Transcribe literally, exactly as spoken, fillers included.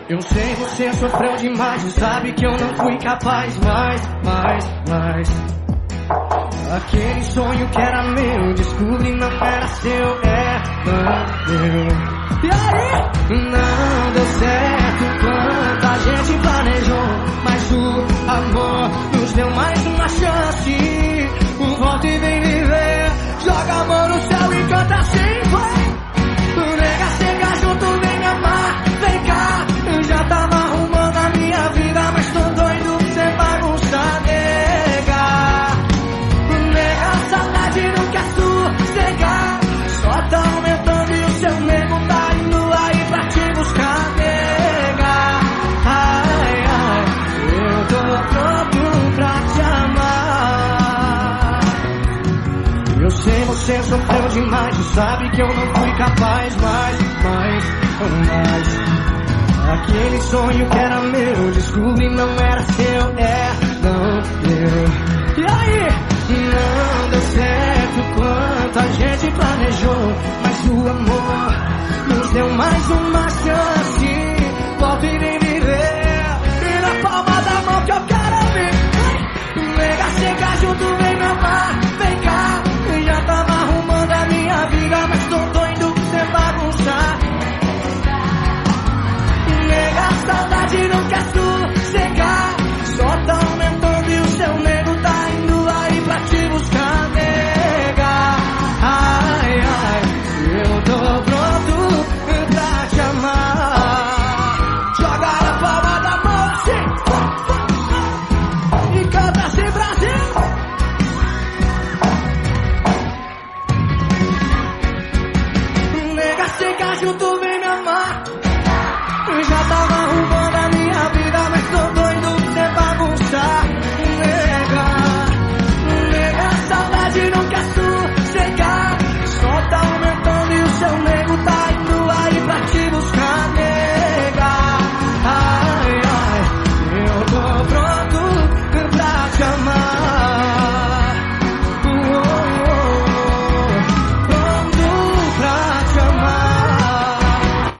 Eu sei, você sofreu demais e sabe que eu não fui capaz mais, mais, mais. Aquele sonho que era meu, descobri não era seu, é, não deu. E aí? Não deu certo quanto a gente planejou, mas o amor nos deu mais uma chance. Volta e vem viver, joga a mão no céu e canta assim, vai. Nega, chega junto, vem me amar, vem cá. Eu já tava arrumando a minha vida, mas tô doido pra você bagunçar, nega. Nega, a saudade não quer sossegar, só tá aumentando e o seu nego tá indo aí pra te buscar, nega. Ai, ai, eu tô pronto pra te amar. Eu sei, você sofreu demais e sabe que eu não fui capaz mais, mais, mais. Aquele sonho que era meu, descobri não era seu, é, não deu. E aí? Não deu certo quanto a gente planejou, mas o amor nos deu mais uma chance. Volta e vem viver, e na palma da mão que eu quero ver. Nega, chega junto, vem me amar,